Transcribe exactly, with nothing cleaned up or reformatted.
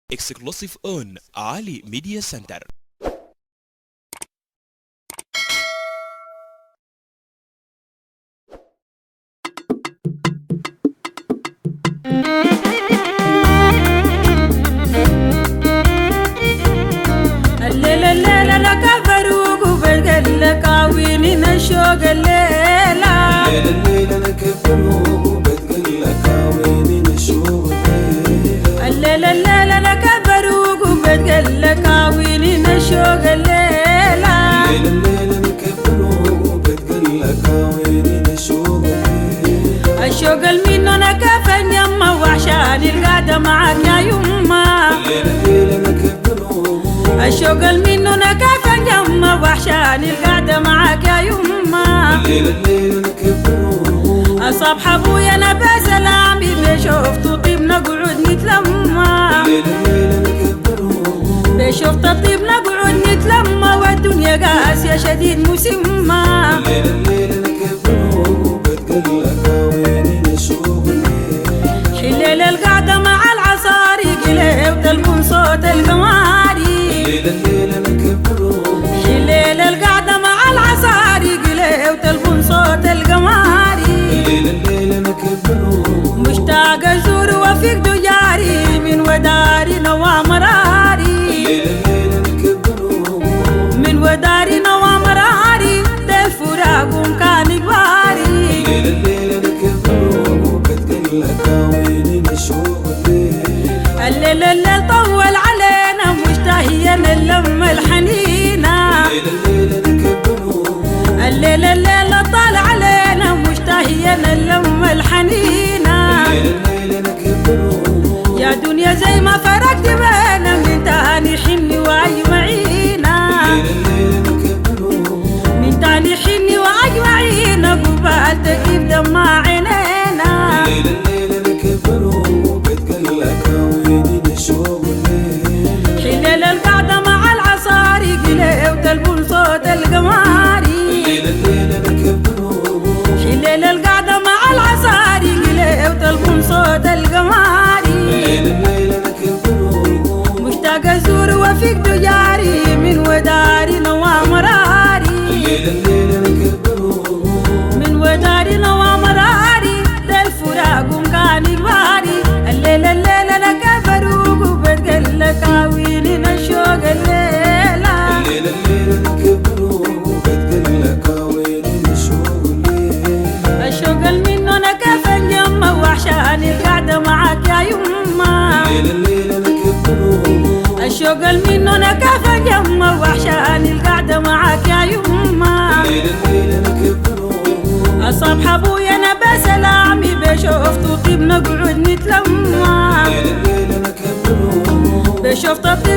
Exclusive on Ali Media Center. الليلة الليلة لك فاروق وبتقلك عويني نشوق الليلة. الليلة الليلة لك فاروق وبتقلك عويني نشوق الليلة. الليلة الليلة لك فاروق وبتقلك عويني نشوق الليلة. الليلة الليلة لك فاروق وبتقلك عويني نشوق الليلة. الشوق المنو نكفن يما وعشان القعدة معك يا يما. الليلة الليلة لك فاروق الشوق المنو نكفن يما وعشان القعدة معك يا يما. الليلة الليلة لك فاروق أصبح أبويا نبى سلامي بشوفت طيب نقعد نتلمى. الليلة الليلة لك فاروق بشوفت الطيب نقعد نتلمى والدنيا قاسية شديد مسمى. الليلة الليلة لك فاروق وبتقلك عويني نشوق الليلة. حليل القعدة مع العصاري قلي وتلقون صوت القماري. الليلة الليلة لك فاروق حليل القعدة مع العصاري قلي وتلقون صوت القماري. الليلة الليلة لك فاروق مشتاق أزور وفيق دجاري من وداري نوى مراري. الليلة الليلة لك فاروق من وداري نوى مراري ده الفراق وكان كباري. الليلة الليلة لك فاروق وبتقلك عويني نشوق الليلة. الليل الليل طول علينا مشتهيين اللم الحنينة. الليلة الليلة لك فاروق الليل الليل طال علينا مشتهيين اللم الحنينة. الليلة الليلة لك فاروق يا دنيا زي ما فرقت بينا من تاني حني واجمعينا. الليلة الليلة لك فاروق من تاني حني واجمعينا قبال تجيب دمع عينينا. الليلة الليلة لك فاروق وبتقلك عويني نشوق الليلة. حليل القعدة مع العصاري قلي وتلبون صوت القماري. الليلة الليلة لك فاروق حليل القعدة مع العصاري قلي وتلبون صوت القماري. الليلة الليلة لك فاروق مشتاق أزور وفيق دجاري من وداري نوى مراري. الليلة الليلة لك فاروق من وداري نوى مراري ده الفراق وكان كباري. الليلة الليلة لك فاروق وبتقلك عويني نشوق الليلة. الليلة الليلة لك فاروق وبتقلك عويني نشوق الليلة. الشوق المنو نكفن يما وعشان القعدة معك يا يما. الليلة الليلة لك فاروق الشوق المنو نكفن يما وعشان القعدة معك يا يما. الليلة الليلة لك فاروق أصبح أبويا نبى سلامي بشوفت طيب نقعد نتلمى. الليلة الليلة لك فاروق بشوفت